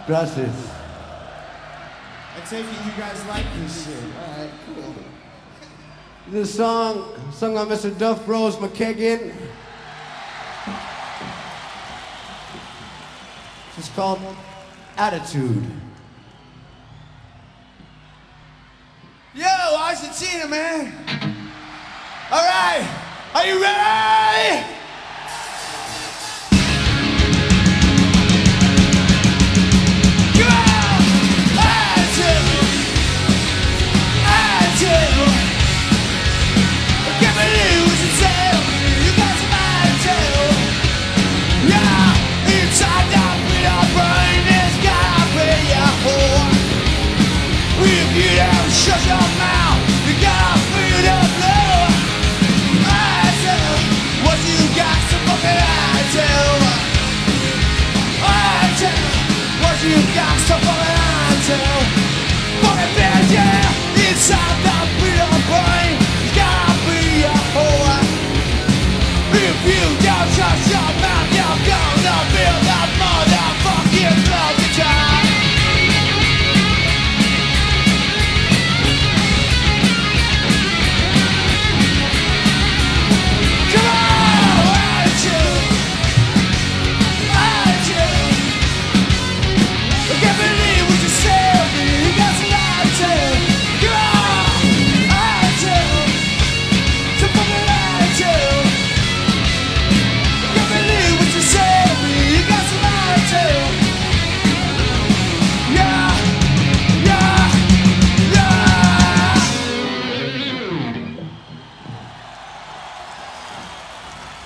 Gracias. I take it you guys like this shit. All right, cool. This song sung by Mr. Duff Rose McKagan. It's called Attitude. Yo, Argentina, man. All right, are you ready?